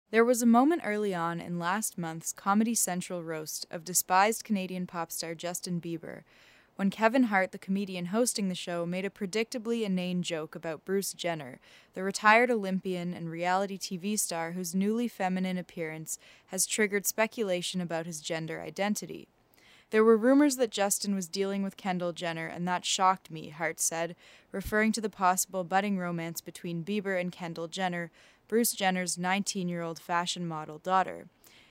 There was a moment early on in last month's Comedy Central roast of despised Canadian pop star Justin Bieber when Kevin Hart, the comedian hosting the show, made a predictably inane joke about Bruce Jenner, the retired Olympian and reality TV star whose newly feminine appearance has triggered speculation about his gender identity. There were rumors that Justin was dealing with Kendall Jenner, and that shocked me, Hart said, referring to the possible budding romance between Bieber and Kendall Jenner, Bruce Jenner's 19-year-old fashion model daughter.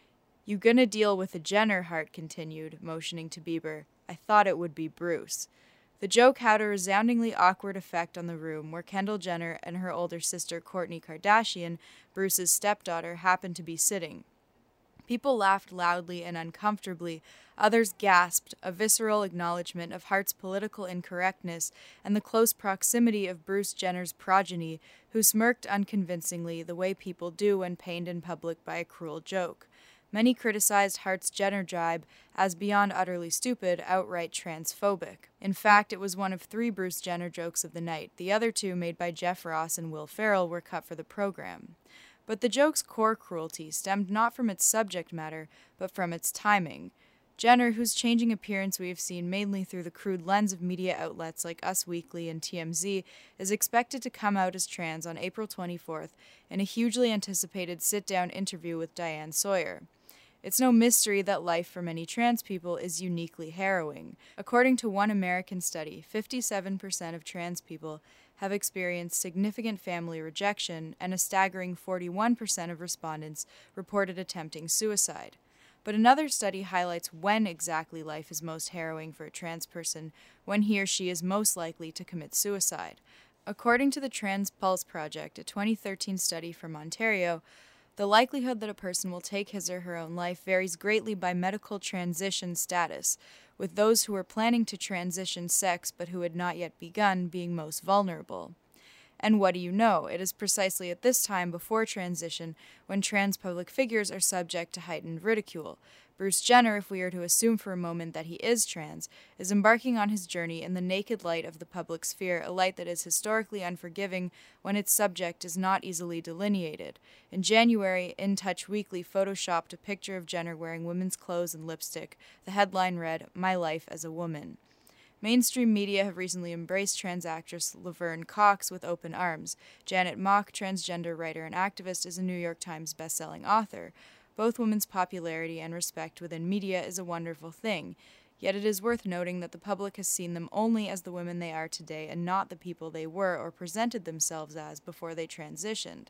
You gonna deal with a Jenner, Hart continued, motioning to Bieber. I thought it would be Bruce. The joke had a resoundingly awkward effect on the room where Kendall Jenner and her older sister Kourtney Kardashian, Bruce's stepdaughter, happened to be sitting. People laughed loudly and uncomfortably. Others gasped, a visceral acknowledgement of Hart's political incorrectness and the close proximity of Bruce Jenner's progeny, who smirked unconvincingly the way people do when pained in public by a cruel joke. Many criticized Hart's Jenner jibe as beyond utterly stupid, outright transphobic. In fact, it was one of 3 Bruce Jenner jokes of the night. The other 2, made by Jeff Ross and Will Ferrell, were cut for the program. But the joke's core cruelty stemmed not from its subject matter, but from its timing. Jenner, whose changing appearance we have seen mainly through the crude lens of media outlets like Us Weekly and TMZ, is expected to come out as trans on April 24th in a hugely anticipated sit-down interview with Diane Sawyer. It's no mystery that life for many trans people is uniquely harrowing. According to one American study, 57% of trans people have experienced significant family rejection, and a staggering 41% of respondents reported attempting suicide. But another study highlights when exactly life is most harrowing for a trans person, when he or she is most likely to commit suicide. According to the Trans Pulse Project, a 2013 study from Ontario, the likelihood that a person will take his or her own life varies greatly by medical transition status, with those who are planning to transition sex but who had not yet begun being most vulnerable. And what do you know? It is precisely at this time before transition when trans public figures are subject to heightened ridicule. Bruce Jenner, if we are to assume for a moment that he is trans, is embarking on his journey in the naked light of the public sphere, a light that is historically unforgiving when its subject is not easily delineated. In January, In Touch Weekly photoshopped a picture of Jenner wearing women's clothes and lipstick. The headline read, "My Life as a Woman." Mainstream media have recently embraced trans actress Laverne Cox with open arms. Janet Mock, transgender writer and activist, is a New York Times bestselling author. Both women's popularity and respect within media is a wonderful thing, yet it is worth noting that the public has seen them only as the women they are today and not the people they were or presented themselves as before they transitioned.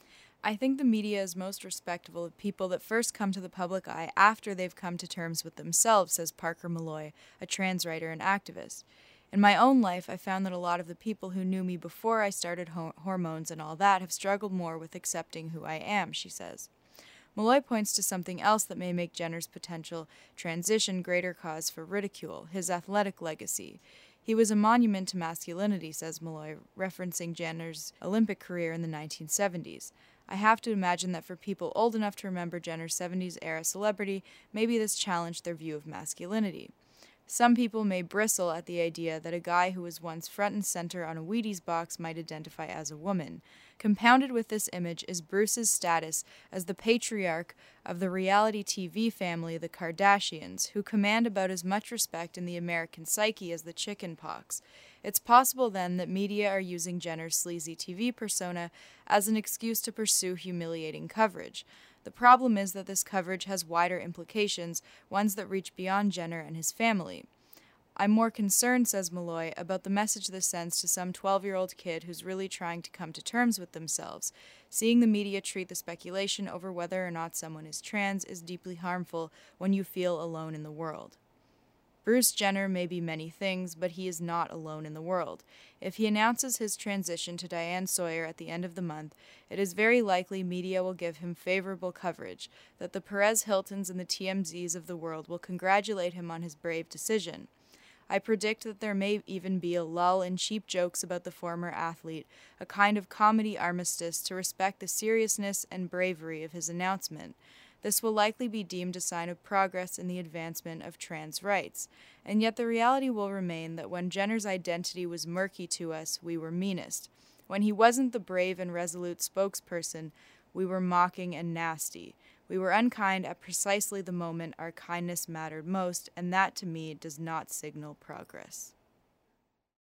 I think the media is most respectful of people that first come to the public eye after they've come to terms with themselves, says Parker Malloy, a trans writer and activist. In my own life, I found that a lot of the people who knew me before I started hormones and all that have struggled more with accepting who I am, she says. Malloy points to something else that may make Jenner's potential transition greater cause for ridicule, his athletic legacy. He was a monument to masculinity, says Malloy, referencing Jenner's Olympic career in the 1970s. I have to imagine that for people old enough to remember Jenner's 70s-era celebrity, maybe this challenged their view of masculinity. Some people may bristle at the idea that a guy who was once front and center on a Wheaties box might identify as a woman. Compounded with this image is Bruce's status as the patriarch of the reality TV family, the Kardashians, who command about as much respect in the American psyche as the chicken pox. It's possible, then, that media are using Jenner's sleazy TV persona as an excuse to pursue humiliating coverage. The problem is that this coverage has wider implications, ones that reach beyond Jenner and his family. I'm more concerned, says Malloy, about the message this sends to some 12-year-old kid who's really trying to come to terms with themselves. Seeing the media treat the speculation over whether or not someone is trans is deeply harmful when you feel alone in the world. Bruce Jenner may be many things, but he is not alone in the world. If he announces his transition to Diane Sawyer at the end of the month, it is very likely media will give him favorable coverage, that the Perez Hiltons and the TMZs of the world will congratulate him on his brave decision. I predict that there may even be a lull in cheap jokes about the former athlete, a kind of comedy armistice to respect the seriousness and bravery of his announcement. This will likely be deemed a sign of progress in the advancement of trans rights, and yet the reality will remain that when Jenner's identity was murky to us, we were meanest. When he wasn't the brave and resolute spokesperson, We were mocking and nasty. We were unkind at precisely the moment our kindness mattered most, and that to me does not signal progress.